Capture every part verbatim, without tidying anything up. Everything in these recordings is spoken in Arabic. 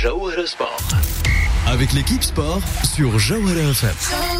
Jawhara Sport. Avec l'équipe sport sur Jawhara F M.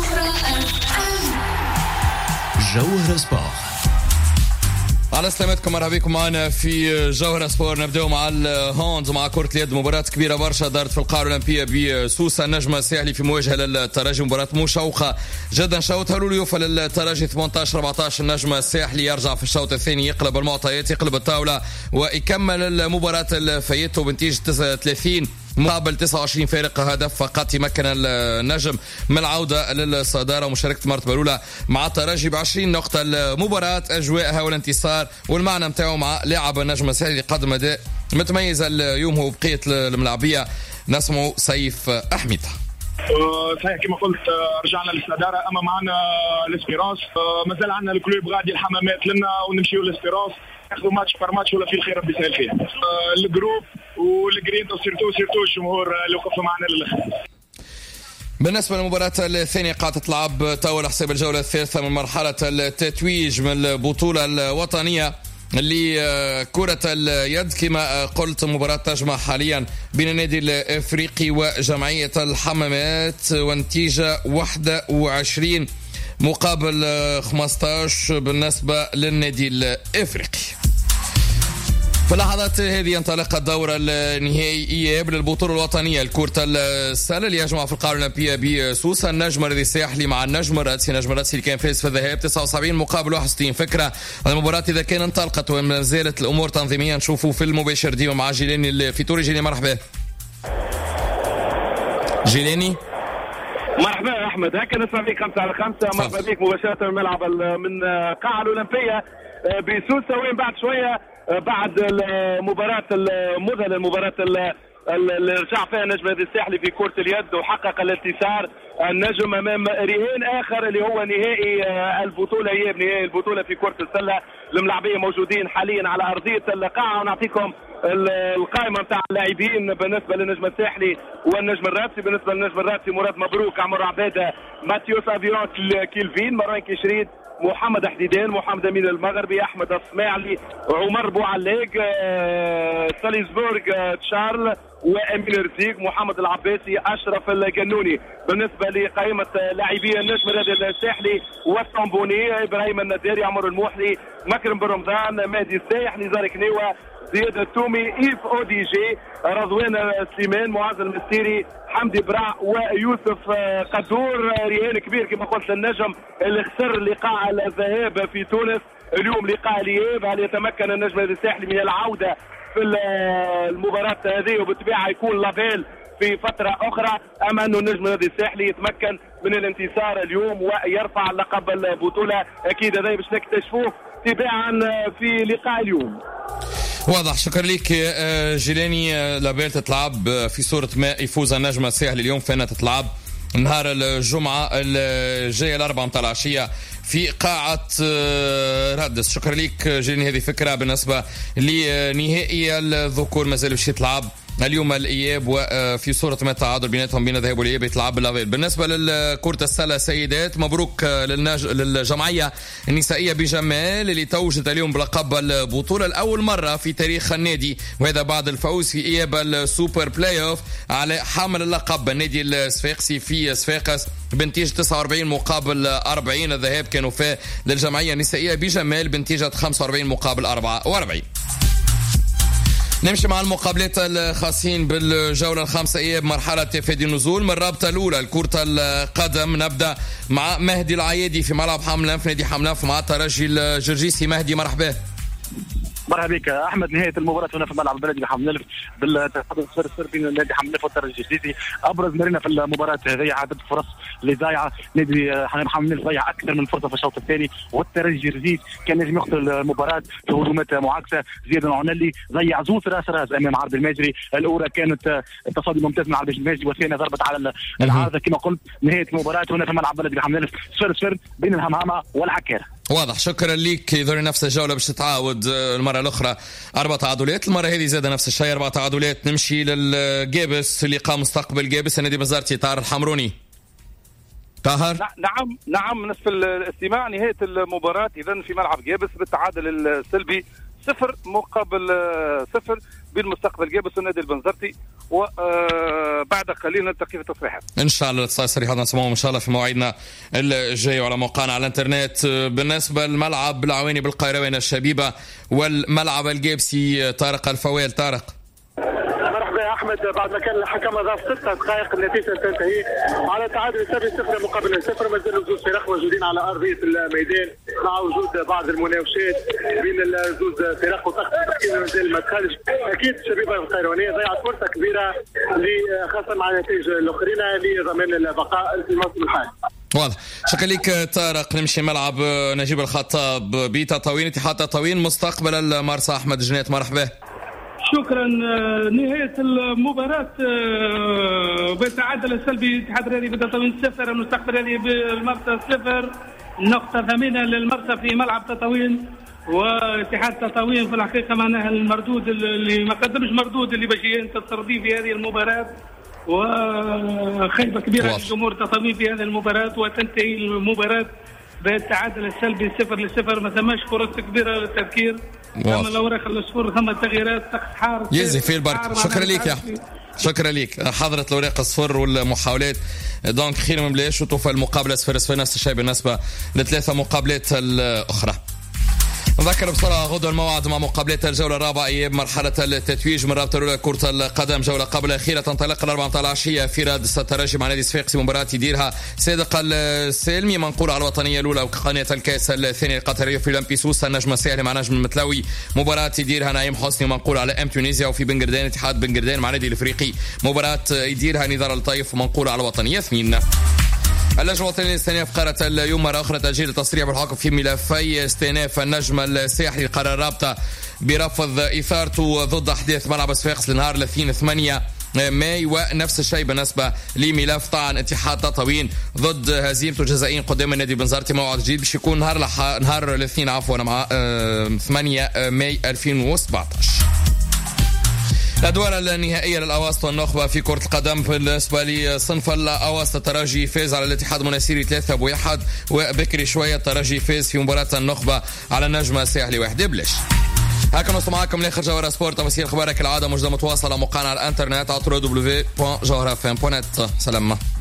Jawhara Sport. على سلامتكم، مرحبا بكم معنا في جوهرة سبور. نبدأ مع الهاند مع كرة اليد. مباراة كبيرة برشا دارت في القاعة الأولمبية بسوسة. النجم الساحلي في مواجهة للترجي، مباراة مشوقة جدا. شوط هلول يوفى للترجي ثمانية عشر أربعة عشر. النجم الساحلي يرجع في الشوط الثاني، يقلب المعطيات، يقلب الطاولة ويكمل المباراة الفايته بنتيجة ثلاثين مقابل تسعة وعشرين فارق هدف فقط. يمكن النجم من العودة للصدارة ومشاركة المرتبة الأولى مع الترجي بعشرين نقطة. المباراة أجواءها والانتصار والمعنى متاعه مع لاعب النجم الساحلي اللي قدم أداء متميز اليوم هو بقية الملاعبية. نسمعوا سيف أحمد. صحيح كما قلت رجعنا للصدارة، أما معنا الاسبيرانس، مازال عندنا الكلوب غادي الحمامات لنا ونمشيو للاسبيرانس ناخذوا ماتش بار ماتش ولا في الخير ربي يسهل فيها. الجروب والجرينت وسيرتو سيرتو الجمهور اللي وقف معنا للاخر. بالنسبة للمباراة الثانية قاعدة تلعب توا حساب الجولة الثالثة من مرحلة التتويج من البطولة الوطنية اللي كرة اليد. كما قلت مباراة تجمع حاليا بين النادي الافريقي وجمعية الحمامات، ونتيجة واحد وعشرين مقابل خمسة عشر بالنسبة للنادي الافريقي. في اللحظات هذه ينطلق الدورة النهائية للبطولة الوطنية لكرة السلة اللي يجمع في القاعة الأولمبية بسوسة. النجم الساحلي مع النجم الرأسي. النجم الرأسي اللي كان فاز في الذهاب تسعة وسبعين مقابل واحد وستين. فكرة المباراة إذا كان انطلقت وما زالت الأمور تنظيميا نشوفوا في المباشر ديما مع جيلاني في توري. جيلاني مرحبا. جيلاني مرحبا احمد، هكا نسمع فيك خمسة على خمسة. مرحبا بك مباشرة من ملعب من قاعة الأولمبية بسوسة، وين بعد شوية بعد المباراة المذهلة، المباراة اللي رجع فيها النجم الساحلي في كرة اليد وحقق الانتصار النجم امام رهان اخر اللي هو نهائي البطولة، هي نهائي البطولة في كرة السلة. الملاعبية موجودين حاليا على ارضية القاعة، ونعطيكم القائمة نتاع اللاعبين بالنسبة للنجم الساحلي والنجم الراسي. بالنسبة للنجم الراسي مراد مبروك، عمر عبادة، ماتيوس افيون كيلفين، مروان كيشريد، محمد حديدان، محمد امين المغربي، احمد الصماعلي، عمر بوعلاق، ساليزبورغ تشارل، وامين رزيق، محمد العباسي، اشرف الجنوني. بالنسبه لقائمه لاعبي النجم الساحلي والصنبوني، ابراهيم النداري، عمر الموحلي، مكرم بن رمضان، مهدي السايح، نزار كنيوه، زياد التومي، ايف اودي جي، رضوان سليمان، معاذ المستيري، حمدي برع، ويوسف قدور. رهان كبير كما قلت النجم اللي خسر لقاء الذهاب في تونس، اليوم لقاء الاياب. هل يتمكن النجم الساحلي من العوده في المباراة هذه وبالطبيعة يكون لافيل في فترة أخرى، أما أنه النجم الساحلي يتمكن من الانتصار اليوم ويرفع لقب البطولة؟ أكيد هذا باش نكتشفوه تباعا في لقاء اليوم. واضح. شكرا لك جيلاني. لابيل تتلعب في صورة ما يفوز النجم الساحلي اليوم، فإنها تتلعب نهار الجمعة الجاية الأربعة متاع العشية في قاعة رادس. شكرا لك جيلاني. هذه فكرة بالنسبة لنهائي الذكور مازال باش يتلعب اليوم الإياب، وفي صورة ما تعادل بيناتهم بين الذهاب والإياب يتلعب باللافيل. بالنسبة للكرة السلة سيدات، مبروك للنج... للجمعية النسائية بجمال اللي توجت اليوم بلقب البطولة الأول مرة في تاريخ النادي، وهذا بعد الفوز في إياب السوبر بلاي أوف على حامل اللقب النادي الصفاقسي في صفاقس بنتيجة تسعة وأربعين مقابل أربعين. الذهاب كانوا فيه للجمعية النسائية بجمال بنتيجة خمسة وأربعين مقابل أربعة وأربعين. نمشي مع المقابلات الخاصين بالجولة الخامسة إياب مرحلة تفادي النزول من الرابطة الأولى لكرة القدم. نبدأ مع مهدي العيادي في ملعب حملان في نادي حملان مع الترجي الجرجيسي. مهدي مرحبا. مرحبا بك احمد. نهايه المباراه هنا في الملعب البلدي بحملان بالتقدم صفر صفر بين النادي حملان والترجي الجديدي. ابرز مرينا في المباراه هذه عدد فرص اللي ضايعه، نادي حملان ضيع اكثر من فرصه في الشوط الثاني، والترجي الجديد كان لازم يقتل المباراه في هجمات معاكسه. زياد العنلي ضيع زوز راس راس امام عرب الماجري، الاولى كانت تصدي ممتاز من عرب الماجري والثانيه ضربت على العارضه. كما قلت نهايه المباراه هنا في الملعب البلدي بحملان صفر صفر بين الهمهمه والعكاره. واضح. شكرا لك. يظهر نفس الجولة باش تتعاود المرة الأخرى، أربع تعادلات. المرة هذه زاد نفس الشيء، أربع تعادلات. نمشي للجابس اللي قام مستقبل جابس النادي بزارتي. طاهر الحمروني. طاهر. نعم نعم نصف الاستماع نهاية المباراة إذن في ملعب جابس بالتعادل السلبي صفر مقابل صفر بين مستقبل جابس والنادي البنزرتي. وبعد قليل نلتقي في التصريحات ان شاء الله. الاتصال الصريح هذا نسمعه ان شاء الله في موعدنا الجاي وعلى موقعنا على الانترنت. بالنسبه للملعب العويني بالقيروان الشبيبه والملعب الجيبسي، طارق الفويل. طارق مرحبا احمد. بعد ما كان الحكم ضاف ست دقائق النتيجه تنتهي على تعادل سبعة صفر مقابل صفر. ما زالوا زوج فرق موجودين على ارضيه الميدان مع وجود بعض المناوشات بين الزوج فرق وطاقم التحكيم مازال ما دخلش. اكيد الشبيبه القيروانيه ضيعت فرصه كبيره خاصه مع النتائج الاخرين لضمان البقاء في الموسم الحالي. واضح. شكرا لك طارق. نمشي ملعب نجيب الخطاب بتطاوين اتحاد تطاوين مستقبل المرسى. احمد جنات مرحبا. شكرا. نهاية المباراة بالتعادل السلبي اتحاد الرياضي بتطاوين صفر، المستقبل الرياضي بالمرسى صفر. نقطة ثمينة للمرسى في ملعب تطاوين، واتحاد تطاوين في الحقيقة معناها المردود اللي ما قدمش مردود اللي باش ينتصر به في هذه المباراة، وخيبة كبيرة لجمهور تطاوين في هذه المباراة، وتنتهي المباراة بالتعادل السلبي صفر لصفر. ما ثماش فرص كبيرة للتفكير. ثم الأوراق الأصفر، ثم التغييرات تحت حارس يزي في البرك. شكرا لك يا شكرا لك. حضرت الأوراق الأصفر والمحاولات دونك خير من بلاش وتوفى المقابلة صفر صفر. نفس الشيء بالنسبة لثلاثة مقابلات الأخرى. نذكر بسرعة غدوة الموعد مع مقابلات الجولة الرابعة أيام مرحلة التتويج من رابطة الأولى كرة القدم. جولة قبل الأخيرة تنطلق الأربعة العشية في رادس الترجي مع نادي صفاقسي. مباراة يديرها صادق السالمي منقولة على الوطنية الأولى وقناة الكاس الثانية القطرية في لامبيسوس. النجم الساحلي مع نجم المتلاوي. مباراة يديرها نعيم حسني منقولة على أم تونيزيا. وفي بنجردان اتحاد بنجردان مع نادي الإفريقي. مباراة يديرها نضال الطيف منقولة على الوطنية اثنين. اللجنة الوطنية الثانية في قرارة اليوم مرة أخرى تأجيل التصريح بالحكم في ملفي استئناف النجم الساحلي. قرار الرابطة برفض إثارته ضد أحداث ملعب صفاقس لنهار الاثنين ثمانية ماي، ونفس الشيء بالنسبة لملف طعن اتحاد تطاوين ضد هزيمته الجزائريين قدام النادي بنزرتي. موعد جديد باش يكون نهار لح... نهار الاثنين عفوا مع ثمانية ماي ألفين وسبعطاش. الأدوار النهائية للأواسط والنخبة في كرة القدم. بالنسبة لصنف الأواسط الترجي فاز على الاتحاد المناسيري ثلاثة بواحد، وبكري شوية الترجي فاز في مباراة النخبة على النجم الساحلي واحد بلاش. هكذا نوصل معكم لاخر جوهرة سبورت. تفاصيل اخبارك العادة موجودة متواصلة على موقعنا على الانترنت على دبليو دبليو دبليو دوت جوهرة اف ام دوت نت. سلام.